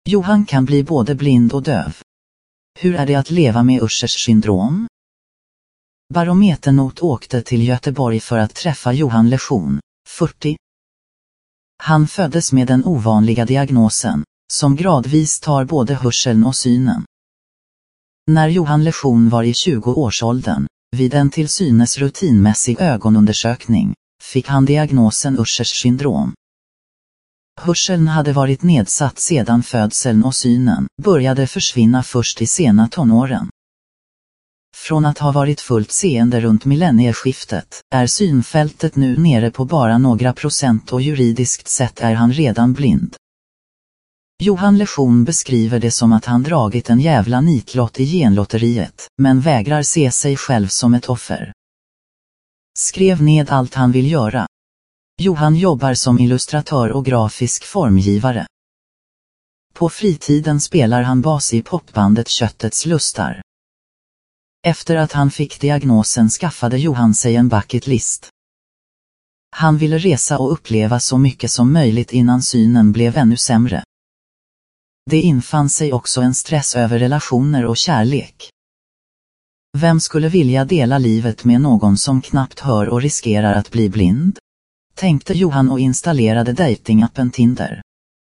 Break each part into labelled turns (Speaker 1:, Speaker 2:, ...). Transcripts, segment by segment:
Speaker 1: Johan kan bli både blind och döv. Hur är det att leva med Uschers syndrom? Barometernot åkte till Göteborg för att träffa Johan Leschon, 40. Han föddes med den ovanliga diagnosen, som gradvis tar både hörseln och synen. När Johan Leschon var i 20-årsåldern, vid en till synes rutinmässig ögonundersökning, fick han diagnosen Uschers syndrom. Hörseln hade varit nedsatt sedan födseln och synen började försvinna först i sena tonåren. Från att ha varit fullt seende runt millennieskiftet är synfältet nu nere på bara några procent och juridiskt sett är han redan blind. Johan Leschon beskriver det som att han dragit en jävla nitlott i genlotteriet, men vägrar se sig själv som ett offer. Skrev ned allt han vill göra. Johan jobbar som illustratör och grafisk formgivare. På fritiden spelar han bas i popbandet Köttets lustar. Efter att han fick diagnosen skaffade Johan sig en bucket list. Han ville resa och uppleva så mycket som möjligt innan synen blev ännu sämre. Det infann sig också en stress över relationer och kärlek. Vem skulle vilja dela livet med någon som knappt hör och riskerar att bli blind? Tänkte Johan och installerade datingappen Tinder.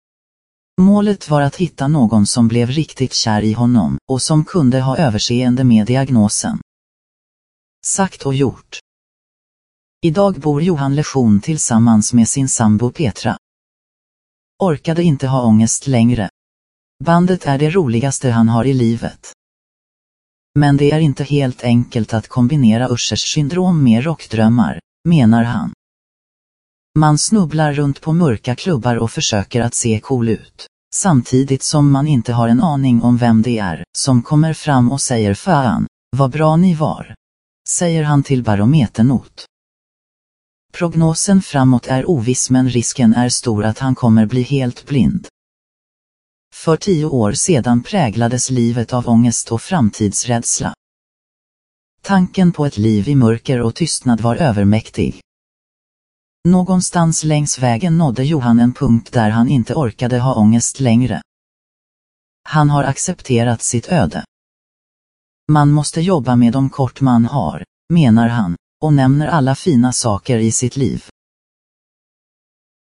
Speaker 1: Målet var att hitta någon som blev riktigt kär i honom och som kunde ha överseende med diagnosen. Sagt och gjort. Idag bor Johan Leschon tillsammans med sin sambo Petra. Orkade inte ha ångest längre. Bandet är det roligaste han har i livet. Men det är inte helt enkelt att kombinera Uschers syndrom med rockdrömmar, menar han. Man snubblar runt på mörka klubbar och försöker att se cool ut, samtidigt som man inte har en aning om vem det är som kommer fram och säger fan, vad bra ni var, säger han till Barometernot. Prognosen framåt är oviss men risken är stor att han kommer bli helt blind. För 10 år sedan präglades livet av ångest och framtidsrädsla. Tanken på ett liv i mörker och tystnad var övermäktig. Någonstans längs vägen nådde Johan en punkt där han inte orkade ha ångest längre. Han har accepterat sitt öde. Man måste jobba med de kort man har, menar han, och nämner alla fina saker i sitt liv.